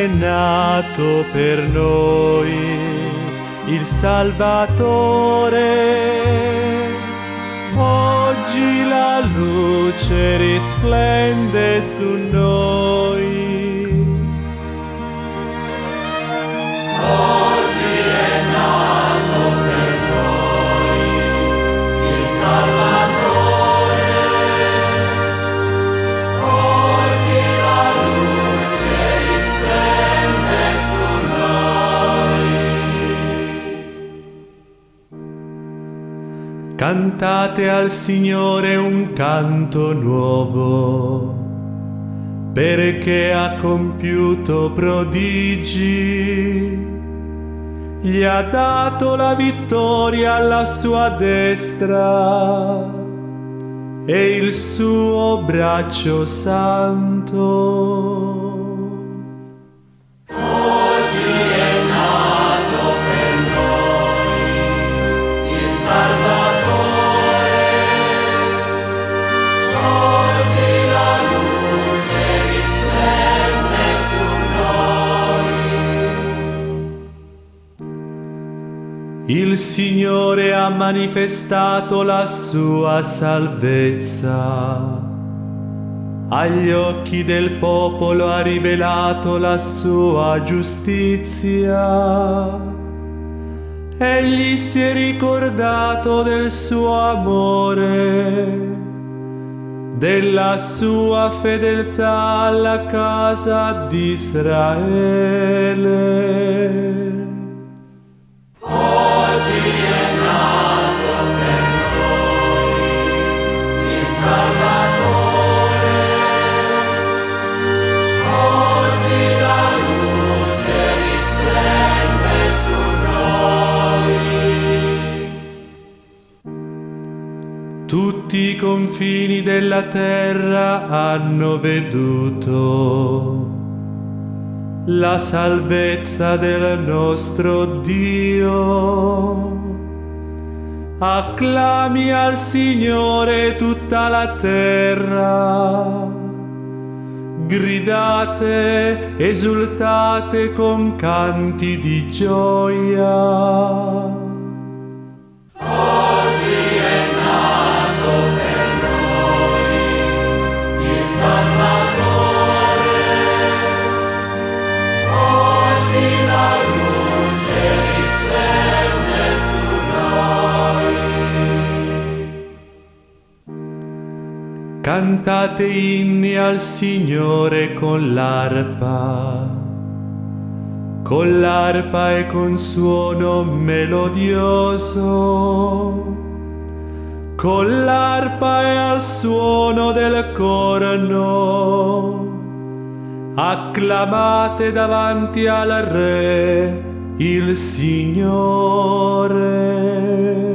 è nato per noi il Salvatore. Oggi la luce risplende su noi. Oggi è nato per noi il Salvatore. Oggi la luce risplende su noi. Cantate al Signore un canto nuovo, perché ha compiuto prodigi. Gli ha dato la vittoria alla sua destra e il suo braccio santo. Oggi è nato per noi il Salvatore. Oggi la luce risplende su noi. Il Signore ha manifestato la sua salvezza. Agli occhi del popolo ha rivelato la sua giustizia. Egli si è ricordato del suo amore, della sua fedeltà alla casa di Israele. Oggi è nato per noi il Salvatore. Oggi la luce risplende su noi. Tutti i confini della terra hanno veduto la salvezza del nostro Dio. Acclami al Signore tutta la terra. Gridate, esultate con canti di gioia. Oggi è nato per noi il Salvatore. Oggi la luce risplende su noi. Cantate inni al Signore con l'arpa e con suono melodioso, con l'arpa e al suono del corno. Acclamate davanti al Re, il Signore.